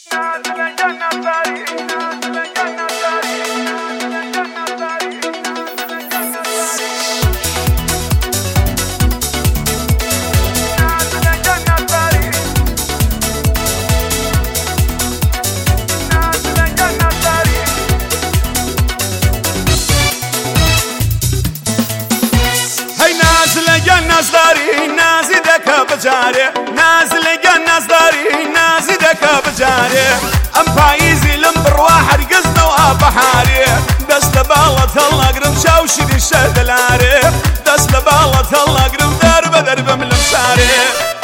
نازی دەکە بجارێ ناز لەگە نازداری نازی دەکە بجارێ ئەم پاییزی لەم بڕوا هەرگەزنەوە بەهارێ دەست لە باڵەت هەڵناگرم چاو شیری شەر دەلارێ دەست لە باڵەت هەڵناگرم دەر بە دەربەم لەم شارێ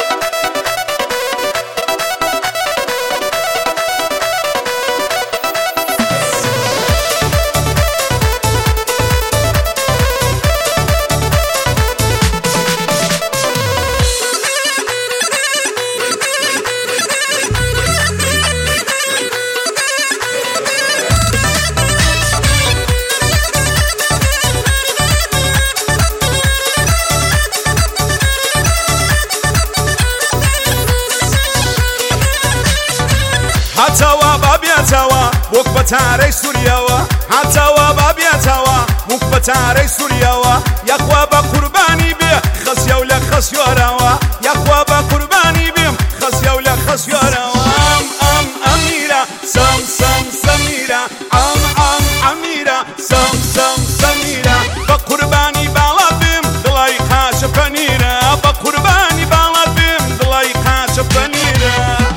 هاتەوە بابێتەوە وەک بەتارەی سووریەوە هاتەوە بابێتەوە وەک بەتارەی سووریەوە یەخوا بە قوربانی بێ خەسیە و لە خەسیۆرەوە یەخوا بە قوربانی بێم خەسیە و لە خەسیۆرەوە ئەم ئەمیرە سەم سەم سەمیرە ئەم ئەمیرە سەم سەم سەمیرە بە قوربانی باڵا بێم دڵی قاچە پەنیرە بە قوربانی باڵا بێم دڵی قاچە پەنیرە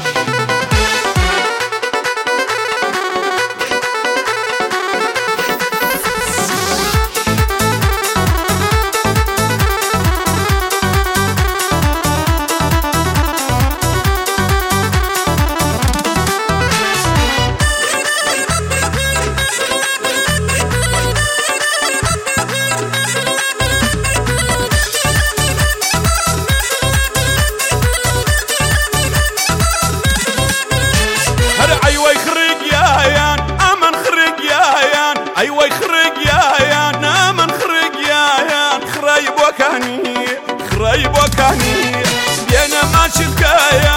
أيوة خرج يايان أمن خرج يايان أيوة خرج يايان أمن خرج يايان خرايب وكاني بينا ما شفكايا